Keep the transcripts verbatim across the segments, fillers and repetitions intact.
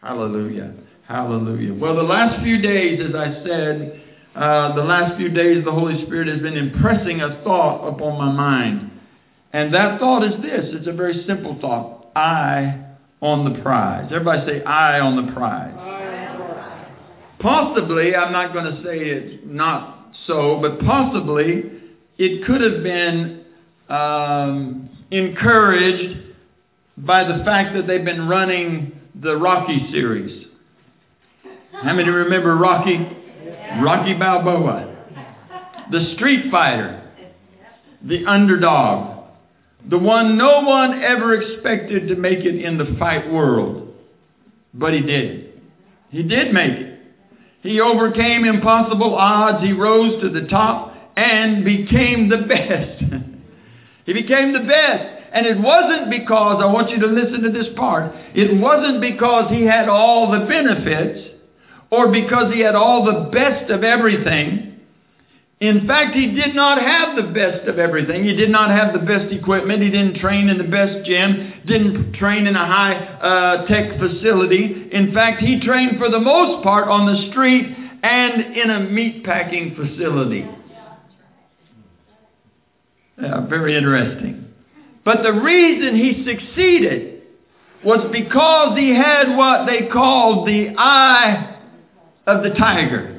Hallelujah. Hallelujah. Well, the last few days, as I said, uh, the last few days, the Holy Spirit has been impressing a thought upon my mind. And that thought is this. It's a very simple thought. Eye on the prize. Everybody say, eye on the prize. Eye on the prize. Possibly, I'm not going to say it's not so, but possibly it could have been um, encouraged by the fact that they've been running the Rocky series. How many remember Rocky? Rocky Balboa. The street fighter. The underdog. The one no one ever expected to make it in the fight world. But he did. He did make it. He overcame impossible odds. He rose to the top and became the best. He became the best. And it wasn't because, I want you to listen to this part, it wasn't because he had all the benefits or because he had all the best of everything. In fact, he did not have the best of everything. He did not have the best equipment. He didn't train in the best gym, didn't train in a high-tech uh, facility. In fact, he trained for the most part on the street and in a meat-packing facility. Yeah, very interesting. But the reason he succeeded was because he had what they called the eye of the tiger.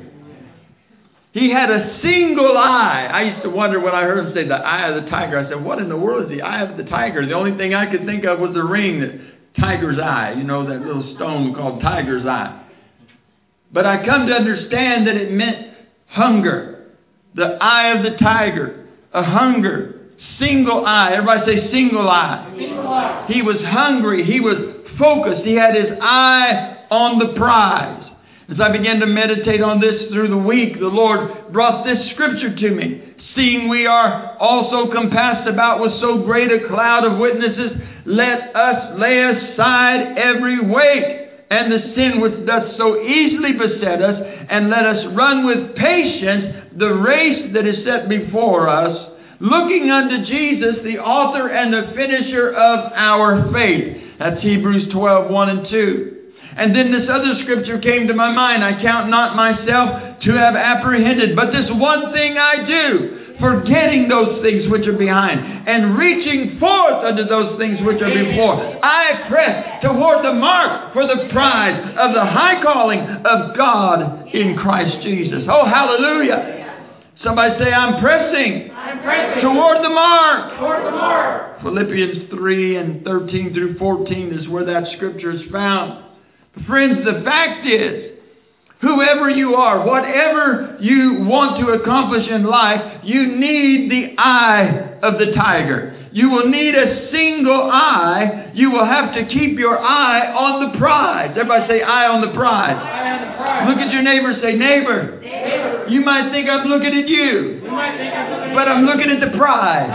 He had a single eye. I used to wonder when I heard him say the eye of the tiger. I said, what in the world is the eye of the tiger? The only thing I could think of was the ring, that tiger's eye. You know, that little stone called tiger's eye. But I come to understand that it meant hunger. The eye of the tiger. A hunger. Single eye. Everybody say single eye. Single eye. He was hungry. He was focused. He had his eye on the prize. As I began to meditate on this through the week, the Lord brought this scripture to me. Seeing we are also compassed about with so great a cloud of witnesses, let us lay aside every weight and the sin which doth so easily beset us, and let us run with patience the race that is set before us, looking unto Jesus, the author and the finisher of our faith. That's Hebrews twelve, one and two. And then this other scripture came to my mind. I count not myself to have apprehended, but this one thing I do, forgetting those things which are behind, and reaching forth unto those things which are before. I press toward the mark for the prize of the high calling of God in Christ Jesus. Oh, hallelujah. Somebody say, I'm pressing, I'm pressing toward the mark. Toward the mark. Philippians three and thirteen through fourteen is where that scripture is found. Friends, the fact is, whoever you are, whatever you want to accomplish in life, you need the eye of the tiger. You will need a single eye. You will have to keep your eye on the prize. Everybody say, eye on the prize. Eye on the prize. Look at your neighbor, say, neighbor. Neighbor. You might think I'm looking at you. You might think I'm looking but at I'm looking at the prize.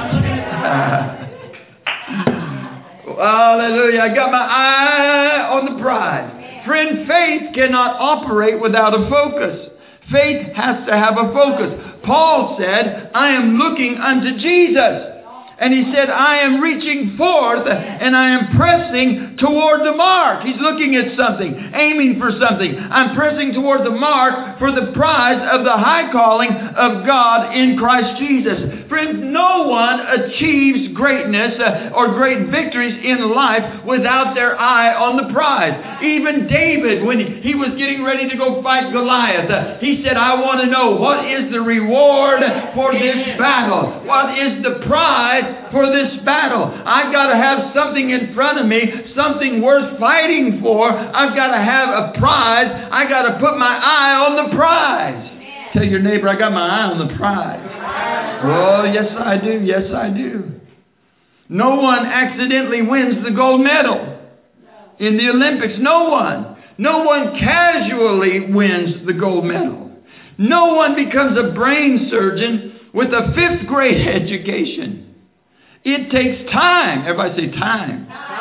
Hallelujah. I got my eye on the prize. Friend, faith cannot operate without a focus. Faith has to have a focus. Paul said, I am looking unto Jesus. And he said, I am reaching forth and I am pressing toward the mark. He's looking at something, aiming for something. I'm pressing toward the mark for the prize of the high calling of God in Christ Jesus. Friends, no one achieves greatness uh, or great victories in life without their eye on the prize. Even David, when he was getting ready to go fight Goliath, uh, he said, I want to know, what is the reward for this battle? What is the prize for this battle? I've got to have something in front of me, something worth fighting for. I've got to have a prize. I got to put my eye on the prize. Amen. Tell your neighbor, I got my eye on the prize. Oh, yes I do. Yes I do. No one accidentally wins the gold medal in the Olympics. No one. No one casually wins the gold medal. No one becomes a brain surgeon with a fifth grade education. It takes time. Everybody say time. time.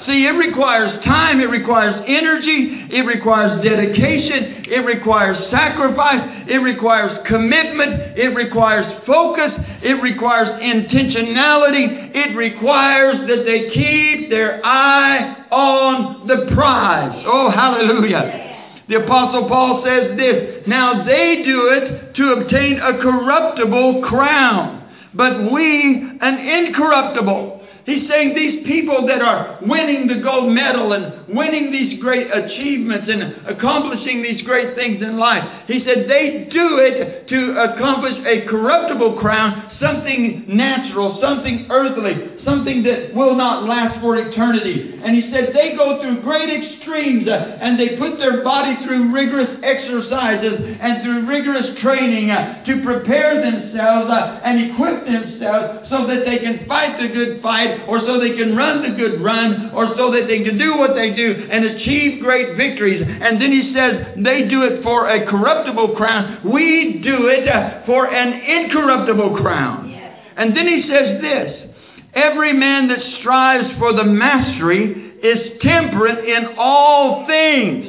See, it requires time, it requires energy, it requires dedication, it requires sacrifice, it requires commitment, it requires focus, it requires intentionality, it requires that they keep their eye on the prize. Oh, hallelujah. The Apostle Paul says this, now they do it to obtain a corruptible crown, but we an incorruptible. He's saying these people that are winning the gold medal and winning these great achievements and accomplishing these great things in life, he said they do it to accomplish a corruptible crown, something natural, something earthly, something that will not last for eternity. And he said they go through great extremes uh, and they put their body through rigorous exercises and through rigorous training uh, to prepare themselves uh, and equip themselves so that they can fight the good fight, or so they can run the good run, or so that they can do what they do and achieve great victories. And then he says they do it for a corruptible crown. We do it uh, for an incorruptible crown. Yes. And then he says this, every man that strives for the mastery is temperate in all things.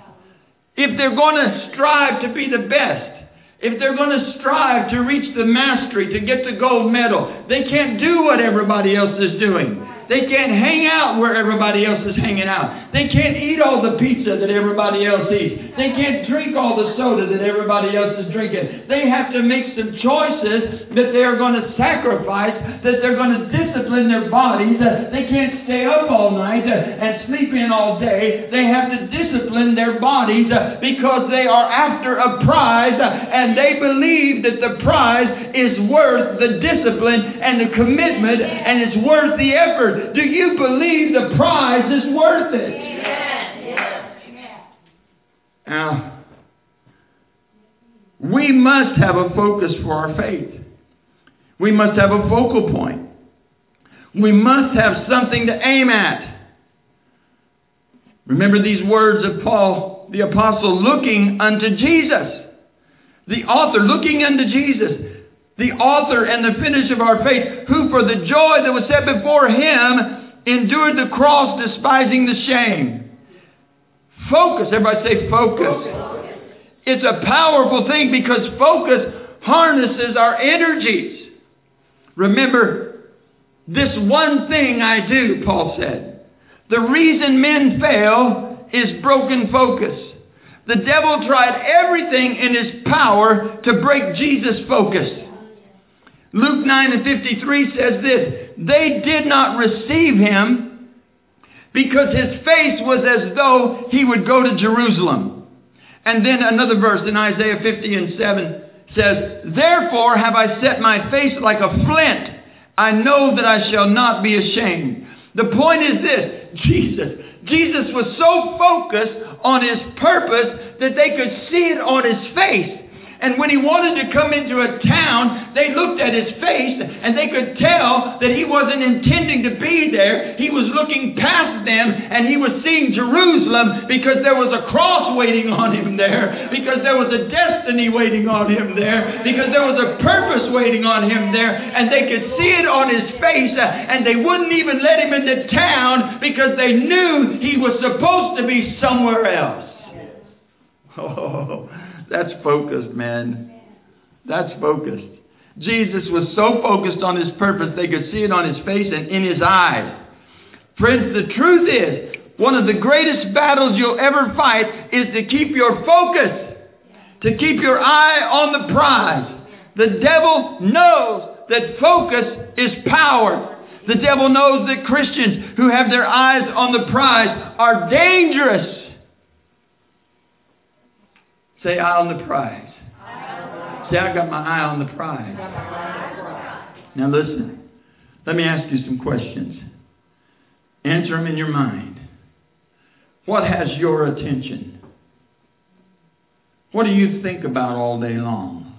If they're going to strive to be the best, if they're going to strive to reach the mastery, to get the gold medal, they can't do what everybody else is doing. They can't hang out where everybody else is hanging out. They can't eat all the pizza that everybody else eats. They can't drink all the soda that everybody else is drinking. They have to make some choices that they are going to sacrifice, that they're going to discipline their bodies. They can't stay up all night and sleep in all day. They have to discipline their bodies because they are after a prize, and they believe that the prize is worth the discipline and the commitment, and it's worth the effort. Do you believe the prize is worth it? Yes, yes. Now, we must have a focus for our faith. We must have a focal point. We must have something to aim at. Remember these words of Paul, the apostle, looking unto Jesus. The author, looking unto Jesus. The author and the finish of our faith, who for the joy that was set before him endured the cross, despising the shame. Focus. Everybody say focus. Focus. It's a powerful thing because focus harnesses our energies. Remember, this one thing I do, Paul said. The reason men fail is broken focus. The devil tried everything in his power to break Jesus' focus. Luke nine and fifty-three says this, they did not receive him because his face was as though he would go to Jerusalem. And then another verse in Isaiah fifty and seven says, therefore have I set my face like a flint. I know that I shall not be ashamed. The point is this, Jesus, Jesus was so focused on his purpose that they could see it on his face. And when he wanted to come into a town, they looked at his face and they could tell that he wasn't intending to be there. He was looking past them and he was seeing Jerusalem because there was a cross waiting on him there, because there was a destiny waiting on him there, because there was a purpose waiting on him there, and they could see it on his face, and they wouldn't even let him into town because they knew he was supposed to be somewhere else. Oh, that's focused, man. That's focused. Jesus was so focused on his purpose, they could see it on his face and in his eyes. Friends, the truth is, one of the greatest battles you'll ever fight is to keep your focus, to keep your eye on the prize. The devil knows that focus is power. The devil knows that Christians who have their eyes on the prize are dangerous. Say, eye on the prize. Say, I got my eye on the prize. Now listen, let me ask you some questions. Answer them in your mind. What has your attention? What do you think about all day long?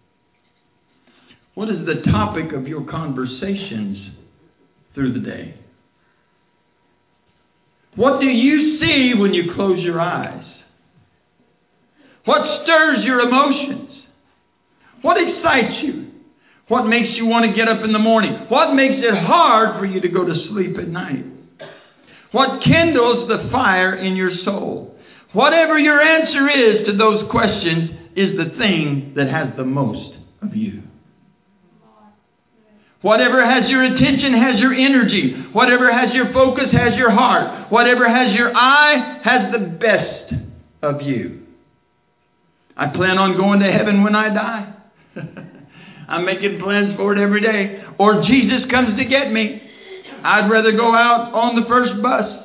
What is the topic of your conversations through the day? What do you see when you close your eyes? What stirs your emotions? What excites you? What makes you want to get up in the morning? What makes it hard for you to go to sleep at night? What kindles the fire in your soul? Whatever your answer is to those questions is the thing that has the most of you. Whatever has your attention has your energy. Whatever has your focus has your heart. Whatever has your eye has the best of you. I plan on going to heaven when I die. I'm making plans for it every day. Or Jesus comes to get me. I'd rather go out on the first bus.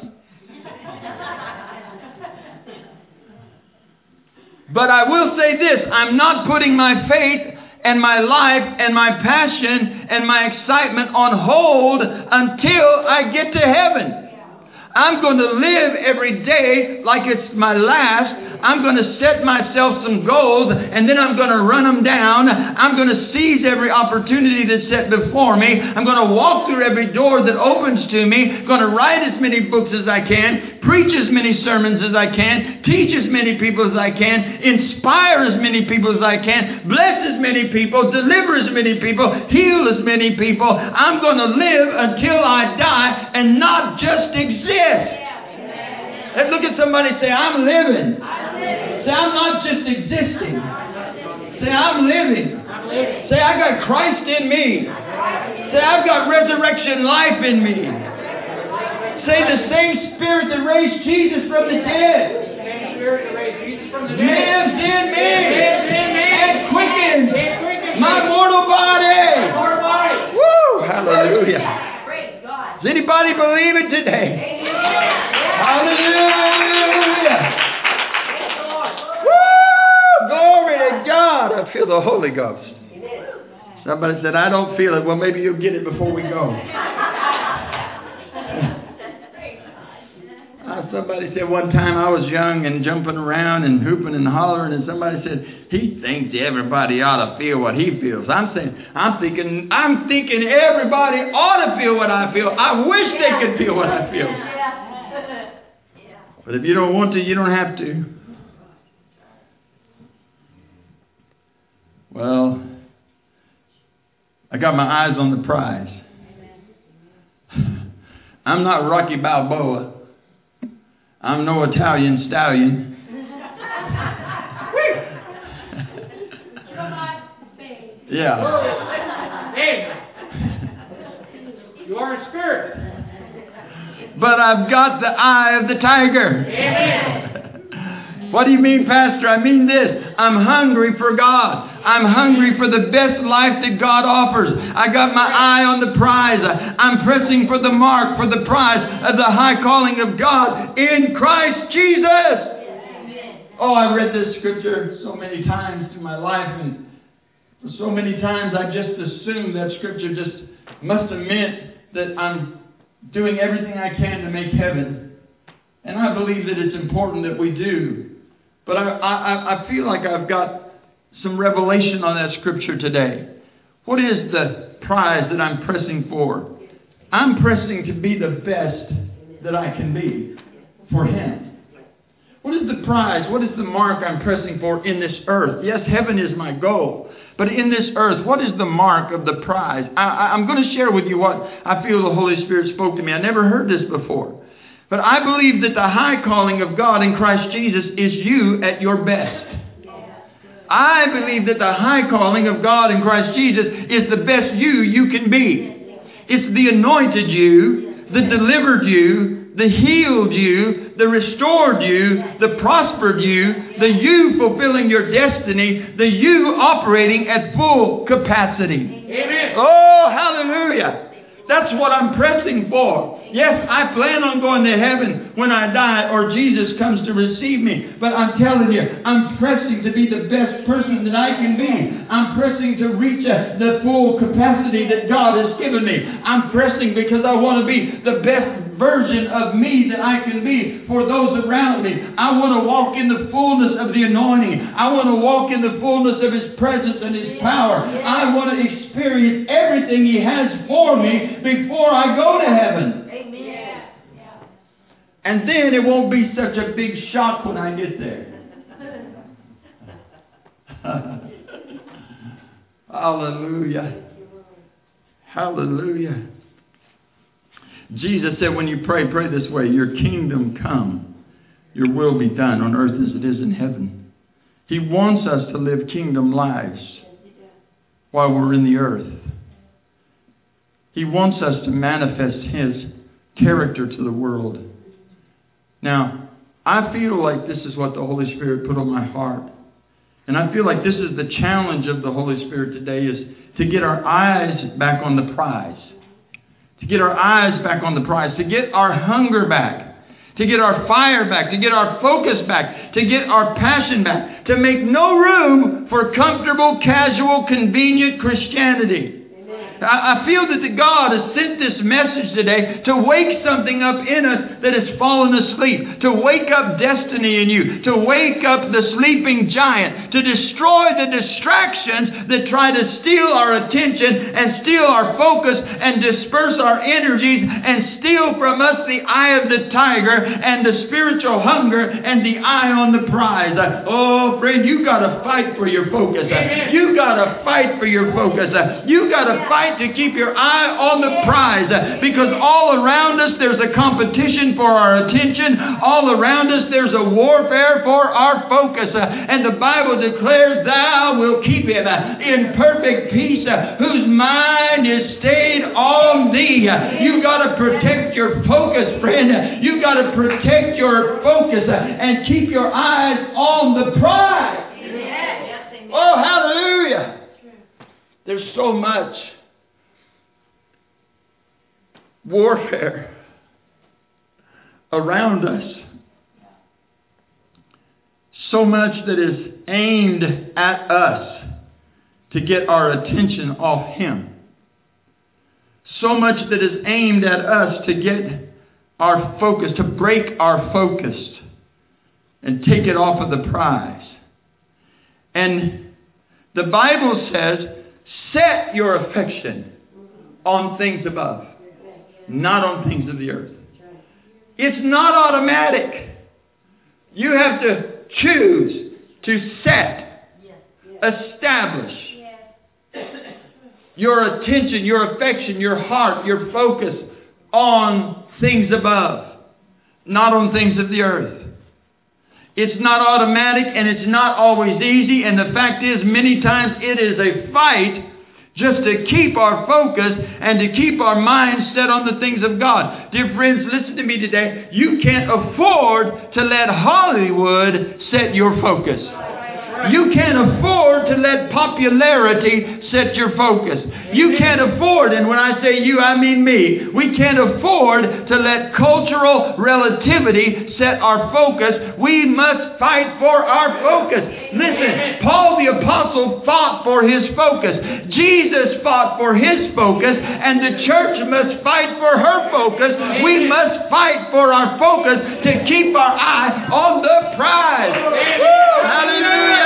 But I will say this, I'm not putting my faith and my life and my passion and my excitement on hold until I get to heaven. I'm going to live every day like it's my last. I'm going to set myself some goals and then I'm going to run them down. I'm going to seize every opportunity that's set before me. I'm going to walk through every door that opens to me. I'm going to write as many books as I can, preach as many sermons as I can, teach as many people as I can, inspire as many people as I can, bless as many people, deliver as many people, heal as many people. I'm going to live until I die and not just exist. Let's look at somebody and say, I'm living. I'm living. Say, I'm not just existing. Say, I'm living. I'm living. Say, I got Christ in me. Say, I've got resurrection life in me. Say, the same Spirit that raised Jesus from the dead lives in me and quickens my mortal body. Woo! Hallelujah. Does anybody believe it today? Hallelujah. Woo! Glory to God. I feel the Holy Ghost. Somebody said, I don't feel it. Well, maybe you'll get it before we go. uh, somebody said one time I was young and jumping around and hooping and hollering, and somebody said, he thinks everybody ought to feel what he feels. I'm saying, I'm thinking, I'm thinking everybody ought to feel what I feel. I wish they could feel what I feel. But if you don't want to, you don't have to. Well, I got my eyes on the prize. I'm not Rocky Balboa. I'm no Italian stallion. Yeah. You are a spirit. But I've got the eye of the tiger. Amen. What do you mean, Pastor? I mean this. I'm hungry for God. I'm hungry for the best life that God offers. I got my eye on the prize. I'm pressing for the mark, for the prize of the high calling of God in Christ Jesus. Oh, I read this scripture so many times through my life, and for so many times I just assumed that scripture just must have meant that I'm doing everything I can to make heaven. And I believe that it's important that we do. But I, I, I feel like I've got some revelation on that scripture today. What is the prize that I'm pressing for? I'm pressing to be the best that I can be for Him. What is the prize? What is the mark I'm pressing for in this earth? Yes, heaven is my goal. But in this earth, what is the mark of the prize? I, I, I'm going to share with you what I feel the Holy Spirit spoke to me. I never heard this before. But I believe that the high calling of God in Christ Jesus is you at your best. I believe that the high calling of God in Christ Jesus is the best you you can be. It's the anointed you, the delivered you, the healed you, the restored you, the prospered you, the you fulfilling your destiny, the you operating at full capacity. Amen. Oh, hallelujah. That's what I'm pressing for. Yes, I plan on going to heaven when I die or Jesus comes to receive me. But I'm telling you, I'm pressing to be the best person that I can be. I'm pressing to reach a, the full capacity that God has given me. I'm pressing because I want to be the best version of me that I can be for those around me. I want to walk in the fullness of the anointing. I want to walk in the fullness of His presence and His power. I want to experience everything He has for me before I go to heaven. Amen. And then it won't be such a big shock when I get there. Hallelujah. Hallelujah. Jesus said, when you pray, pray this way: your kingdom come, your will be done on earth as it is in heaven. He wants us to live kingdom lives while we're in the earth. He wants us to manifest His character to the world. Now, I feel like this is what the Holy Spirit put on my heart. And I feel like this is the challenge of the Holy Spirit today, is to get our eyes back on the prize. To get our eyes back on the prize. To get our hunger back. To get our fire back. To get our focus back. To get our passion back. To make no room for comfortable, casual, convenient Christianity. I feel that the God has sent this message today to wake something up in us that has fallen asleep, to wake up destiny in you, to wake up the sleeping giant, to destroy the distractions that try to steal our attention and steal our focus and disperse our energies and steal from us the eye of the tiger and the spiritual hunger and the eye on the prize. Oh, friend, you got to fight for your focus. You got to fight for your focus. You got to fight to keep your eye on the prize, because all around us there's a competition for our attention. All around us there's a warfare for our focus, and the Bible declares, thou wilt keep him in perfect peace whose mind is stayed on thee. You got to protect your focus, friend. You got to protect your focus and keep your eyes on the prize. Oh, hallelujah. There's so much warfare around us. So much that is aimed at us to get our attention off Him. So much that is aimed at us to get our focus, to break our focus and take it off of the prize. And the Bible says, set your affection on things above, not on things of the earth. It's not automatic. You have to choose to set, establish your attention, your affection, your heart, your focus on things above, not on things of the earth. It's not automatic, and it's not always easy, and the fact is, many times it is a fight just to keep our focus and to keep our minds set on the things of God. Dear friends, listen to me today. You can't afford to let Hollywood set your focus. You can't afford to let popularity set your focus. You can't afford, and when I say you, I mean me, we can't afford to let cultural relativity set our focus. We must fight for our focus. Listen, Paul the Apostle fought for his focus. Jesus fought for his focus, and the church must fight for her focus. We must fight for our focus to keep our eye on the prize. Woo! Hallelujah!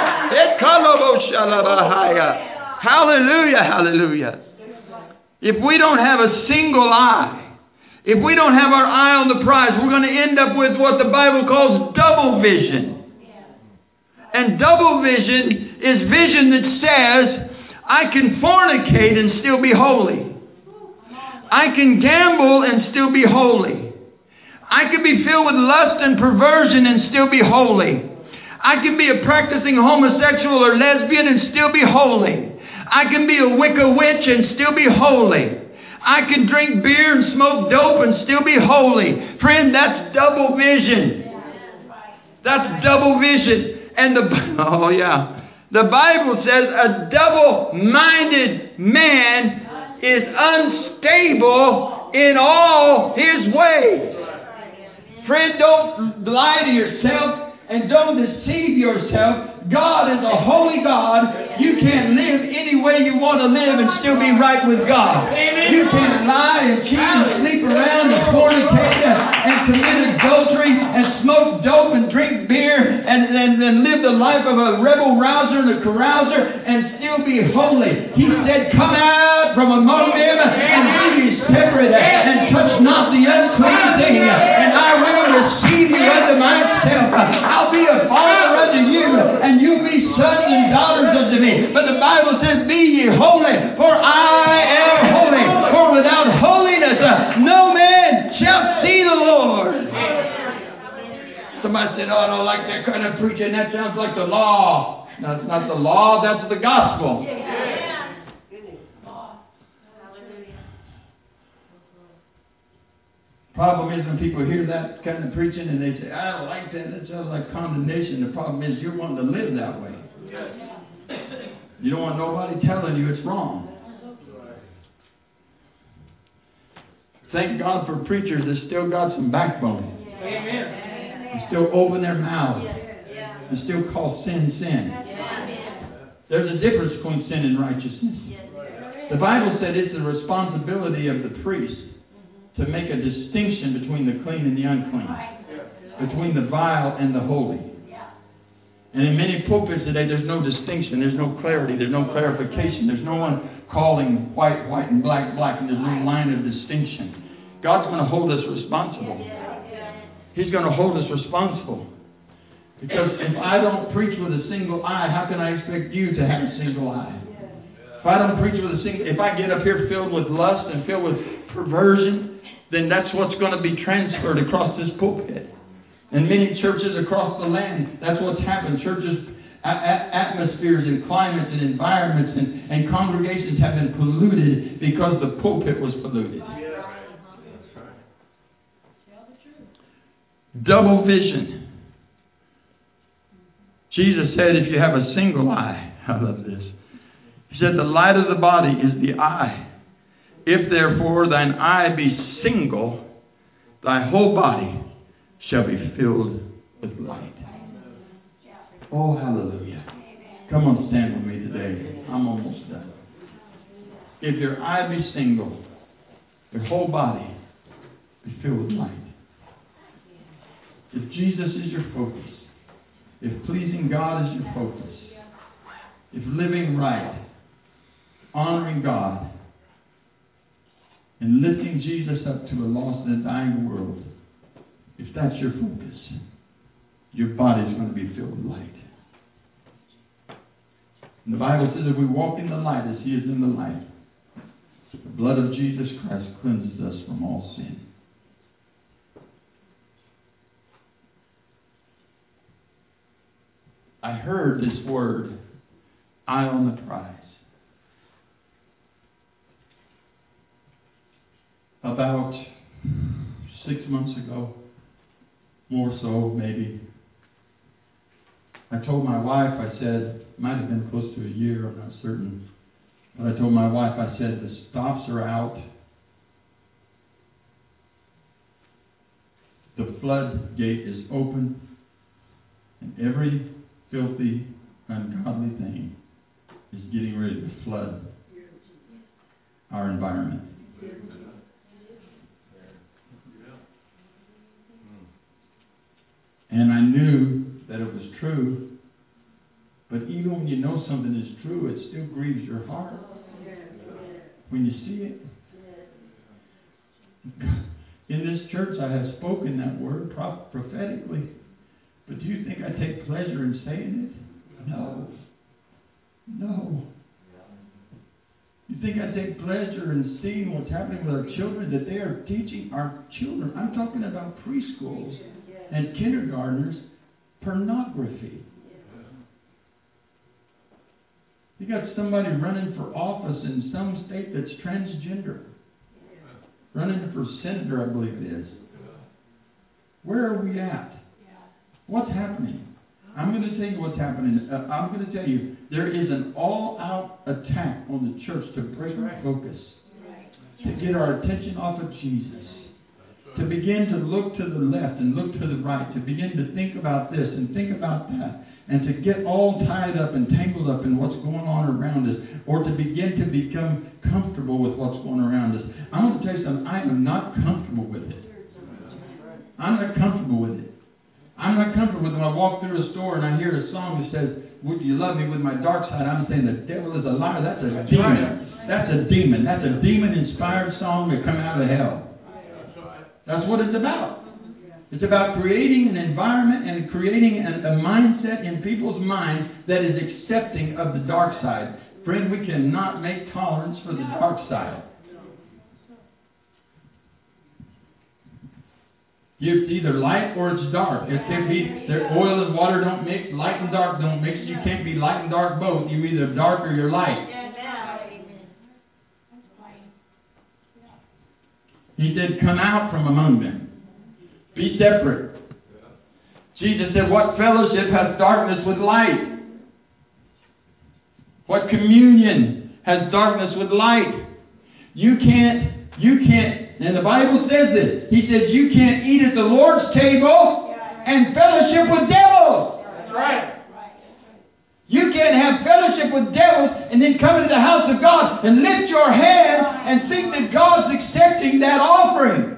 Hallelujah, hallelujah. If we don't have a single eye, if we don't have our eye on the prize, we're going to end up with what the Bible calls double vision. And double vision is vision that says, I can fornicate and still be holy. I can gamble and still be holy. I can be filled with lust and perversion and still be holy. I can be a practicing homosexual or lesbian and still be holy. I can be a Wicca witch and still be holy. I can drink beer and smoke dope and still be holy. Friend, that's double vision. That's double vision. And the, oh yeah, the Bible says a double-minded man is unstable in all his ways. Friend, don't lie to yourself. And don't deceive yourself. God is a holy God. You can't live any way you want to live and still be right with God. You can't lie and cheat and sleep around and fornicate and commit adultery and smoke dope and drink beer and then live the life of a rebel rouser and a carouser and still be holy. He said, come out from among them and be ye separate and touch not the unclean thing, and I will receive you unto myself. I'll be a father unto you, and you be sons and daughters unto me. But the Bible says, be ye holy, for I am holy. For without holiness, uh, no man said, oh, I don't like that kind of preaching. That sounds like the law. That's not the law. That's the gospel. Problem is when people hear that kind of preaching and they say, I don't like that. That sounds like condemnation. The problem is you're wanting to live that way. You don't want nobody telling you it's wrong. Thank God for preachers that still got some backbone. Amen. They still open their mouths. And still call sin, sin. There's a difference between sin and righteousness. The Bible said it's the responsibility of the priest to make a distinction between the clean and the unclean. Between the vile and the holy. And in many pulpits today, there's no distinction. There's no clarity. There's no clarification. There's no one calling white, white, and black, black. And there's no line of distinction. God's going to hold us responsible. He's going to hold us responsible. Because if I don't preach with a single eye, how can I expect you to have a single eye? If I don't preach with a single, if I get up here filled with lust and filled with perversion, then that's what's going to be transferred across this pulpit. In many churches across the land, that's what's happened. Churches, a- a- atmospheres and climates and environments and, and congregations have been polluted because the pulpit was polluted. Double vision. Jesus said if you have a single eye, I love this. He said the light of the body is the eye. If therefore thine eye be single, thy whole body shall be filled with light. Oh, hallelujah. Come on, stand with me today. I'm almost done. If your eye be single, your whole body be filled with light. If Jesus is your focus, if pleasing God is your focus, if living right, honoring God, and lifting Jesus up to a lost and dying world, if that's your focus, your body's going to be filled with light. And the Bible says if we walk in the light as He is in the light, the blood of Jesus Christ cleanses us from all sin. I heard this word, eye on the prize. About six months ago, more so maybe, I told my wife, I said, might have been close to a year, I'm not certain, but I told my wife, I said, the stops are out. The floodgate is open, and every filthy, ungodly thing is getting ready to flood our environment. And I knew that it was true, but even when you know something is true, it still grieves your heart when you see it. In this church, I have spoken that word prophetically, but do you think I take pleasure in saying it? No. No. You think I take pleasure in seeing what's happening with our children, that they are teaching our children? I'm talking about preschools and kindergartners, pornography. You got somebody running for office in some state that's transgender. Running for senator, I believe it is. Where are we at? What's happening? I'm going to tell you what's happening. Uh, I'm going to tell you, there is an all-out attack on the church to break our focus, to get our attention off of Jesus, to begin to look to the left and look to the right, to begin to think about this and think about that, and to get all tied up and tangled up in what's going on around us, or to begin to become comfortable with what's going around us. I'm going to tell you something. I am not comfortable with it. I'm not comfortable with it. I'm not comfortable with when I walk through a store and I hear a song that says, would you love me with my dark side? I'm saying the devil is a liar. That's a demon. That's a demon. That's a demon-inspired song that come out of hell. That's what it's about. It's about creating an environment and creating a, a mindset in people's minds that is accepting of the dark side. Friend, we cannot make tolerance for the dark side. It's either light or it's dark. It can be, there, oil and water don't mix, light and dark don't mix. You can't be light and dark both. You're either dark or you're light. He said, come out from among them. Be separate. Jesus said, what fellowship has darkness with light? What communion has darkness with light? You can't, you can't, and the Bible says this. He says you can't eat at the Lord's table and fellowship with devils. That's right. You can't have fellowship with devils and then come into the house of God and lift your hand and think that God's accepting that offering.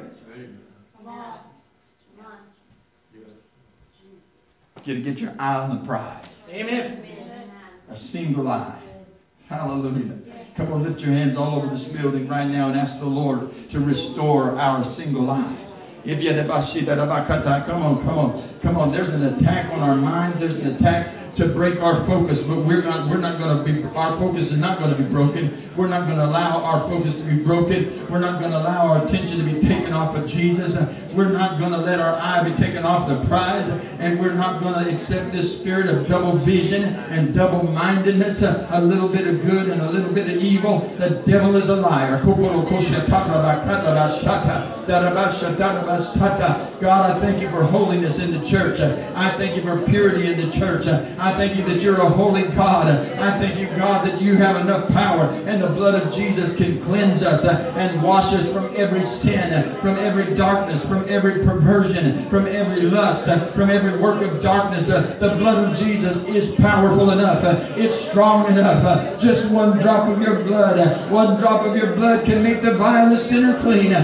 You got to get your eye on the prize. Amen. A single eye. Hallelujah. Come on, lift your hands all over this building right now and ask the Lord to restore our single eye. If you come on, come on, come on. There's an attack on our minds. There's an attack to break our focus, but we're not we're not going to be, our focus is not going to be broken. We're not going to allow our focus to be broken. We're not going to allow our attention to be taken off of Jesus. We're not going to let our eye be taken off the prize, and we're not going to accept this spirit of double vision and double-mindedness, a little bit of good and a little bit of evil. The devil is a liar. God, I thank you for holiness in the church. I thank you for purity in the church. I thank you that you're a holy God. I thank you, God, that you have enough power and the blood of Jesus can cleanse us and wash us from every sin, from every darkness, from every perversion, from every lust, from every work of darkness. The blood of Jesus is powerful enough. It's strong enough. Just one drop of your blood, one drop of your blood can make the vilest sinner clean.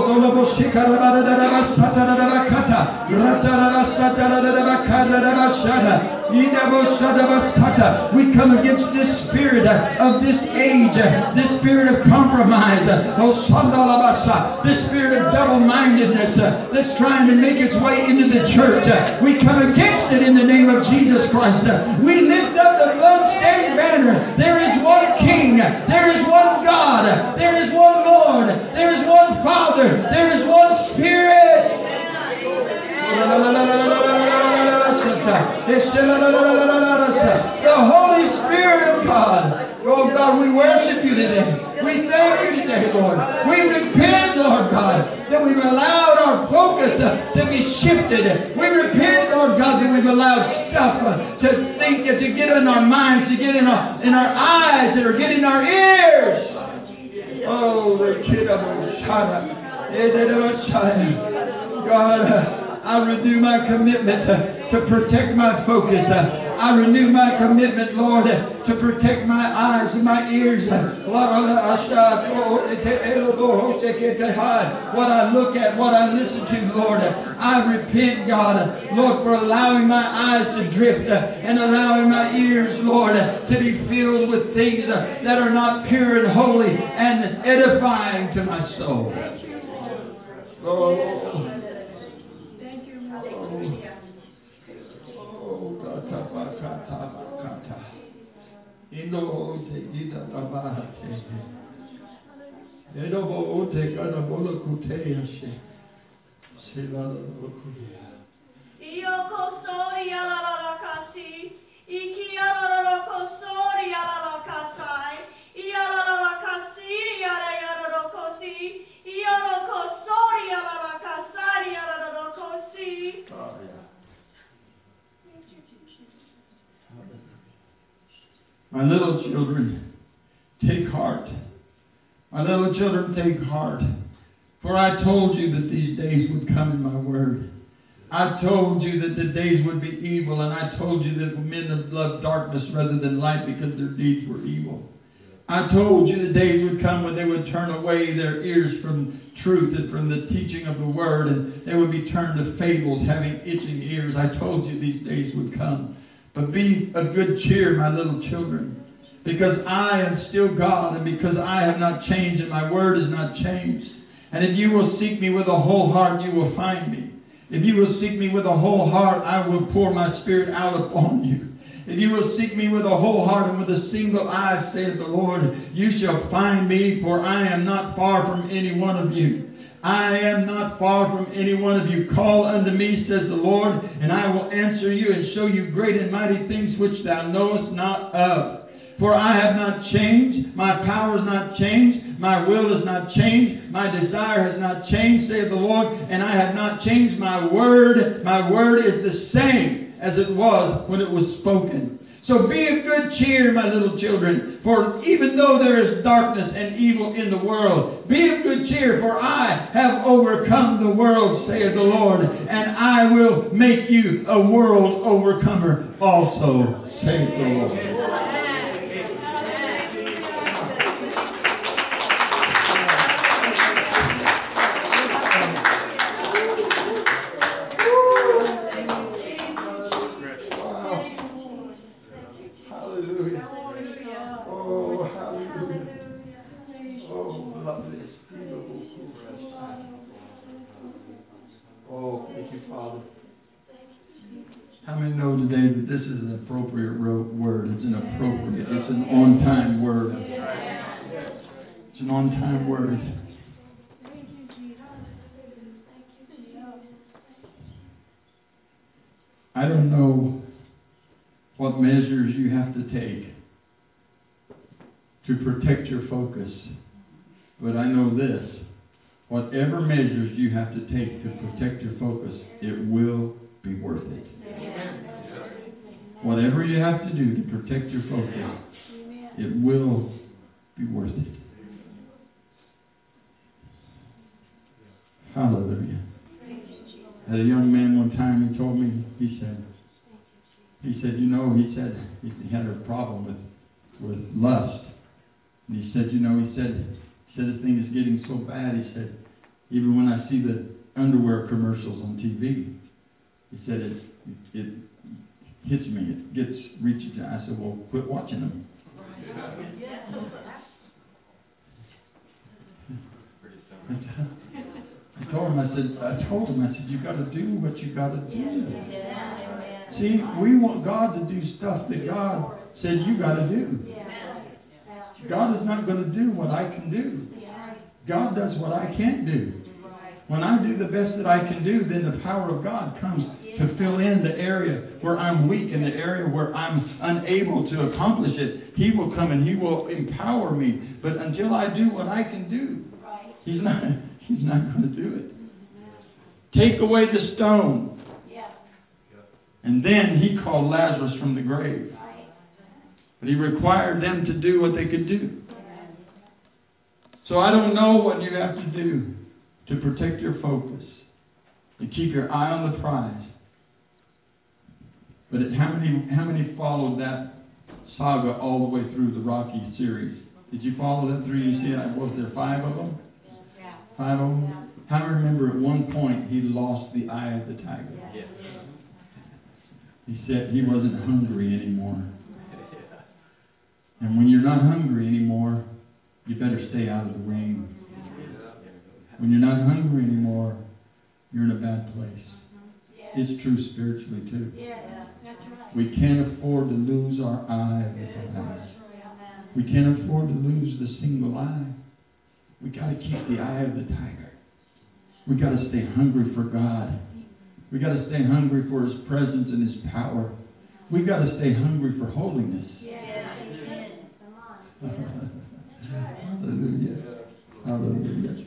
We come against this spirit of this age, this spirit of compromise, this spirit of double-mindedness that's trying to make its way into the church. We come against it in the name of Jesus Christ. We lift up the blood-stained banner. There is one King. There is one God. There is one Lord. There is one Father. There is one Spirit. The Holy Spirit of God. Oh God, we worship you today. We thank you today, Lord. We repent, Lord God, that we've allowed our focus uh, to be shifted. We repent, Lord God, that we've allowed stuff uh, to think, uh, to get in our minds, to get in our in our eyes, that are getting our ears. Oh, the kid of Oshana. God, uh, I renew my commitment uh, to protect my focus. Uh, I renew my commitment, Lord, uh, to protect my eyes and my ears. Uh, what I look at, what I listen to, Lord. Uh, I repent, God, uh, Lord, for allowing my eyes to drift uh, and allowing my ears, Lord, uh, to be filled with things uh, that are not pure and holy and edifying to my soul. Oh. My little children, take heart. My little children, take heart. For I told you that these days would come in my word. I told you that the days would be evil, and I told you that men have loved darkness rather than light because their deeds were evil. I told you the days would come when they would turn away their ears from truth and from the teaching of the word, and they would be turned to fables, having itching ears. I told you these days would come. But be of good cheer, my little children, because I am still God, and because I have not changed, and my word is not changed. And if you will seek me with a whole heart, you will find me. If you will seek me with a whole heart, I will pour my spirit out upon you. If you will seek me with a whole heart and with a single eye, saith the Lord, you shall find me, for I am not far from any one of you. I am not far from any one of you. Call unto me, says the Lord, and I will answer you and show you great and mighty things which thou knowest not of. For I have not changed, my power has not changed, my will has not changed, my desire has not changed, saith the Lord, and I have not changed my word. My word is the same as it was when it was spoken. So be of good cheer, my little children, for even though there is darkness and evil in the world, be of good cheer, for I have overcome the world, saith the Lord, and I will make you a world overcomer also, saith the Lord. How many know today that this is an appropriate word? It's an appropriate, it's an on-time word. It's an on-time word. I don't know what measures you have to take to protect your focus, but I know this. Whatever measures you have to take to protect your focus, it will be worth it. Whatever you have to do to protect your focus, it will be worth it. Hallelujah. I had a young man one time, he told me, he said, he said, you know, he said, he had a problem with, with lust. And he said, you know, he said, he said, this thing is getting so bad, he said, even when I see the underwear commercials on T V, he said, it, it, it hits me, it gets reaching to. I said, well, quit watching them. I told him, I said, I told him, I said, you got to do what you got to do. See, we want God to do stuff that God said you got to do. God is not going to do what I can do. God does what I can't do. When I do the best that I can do, then the power of God comes to fill in the area where I'm weak, in the area where I'm unable to accomplish it. He will come and He will empower me. But until I do what I can do, He's not, He's not going to do it. Take away the stone. And then He called Lazarus from the grave. But He required them to do what they could do. So I don't know what you have to do to protect your focus, to keep your eye on the prize. But it, how many how many followed that saga all the way through the Rocky series? Did you follow that through? You see, was there five of them? Yeah. Five of them? Yeah. How many remember at one point he lost the eye of the tiger? Yeah. He said he wasn't hungry anymore. And when you're not hungry anymore, you better stay out of the ring. When you're not hungry anymore, you're in a bad place. It's true spiritually too. We can't afford to lose our eye of the prize. We can't afford to lose the single eye. We got to keep the eye of the tiger. We got to stay hungry for God. We got to stay hungry for His presence and His power. We got to stay hungry for holiness. Hallelujah. Hallelujah.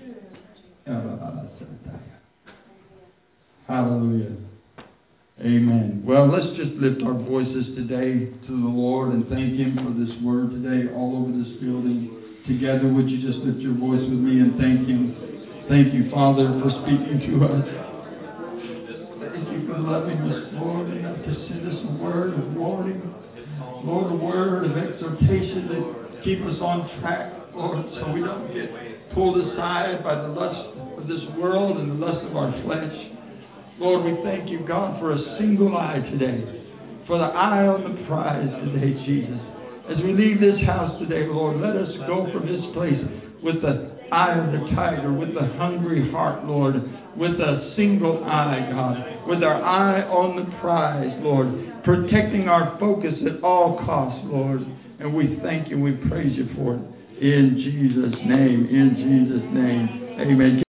Hallelujah. Amen. Well, let's just lift our voices today to the Lord and thank Him for this word today all over this building. Together, would you just lift your voice with me and thank Him? Thank you, Father, for speaking to us. Thank you for loving us, Lord, enough to send us a word of warning. Lord, a word of exhortation that keep us on track, Lord, so we don't get pulled aside by the lust of this world and the lust of our flesh. Lord, we thank you, God, for a single eye today, for the eye on the prize today, Jesus. As we leave this house today, Lord, let us go from this place with the eye of the tiger, with the hungry heart, Lord, with a single eye, God, with our eye on the prize, Lord, protecting our focus at all costs, Lord. And we thank you, we praise you for it. In Jesus' name, in Jesus' name, amen.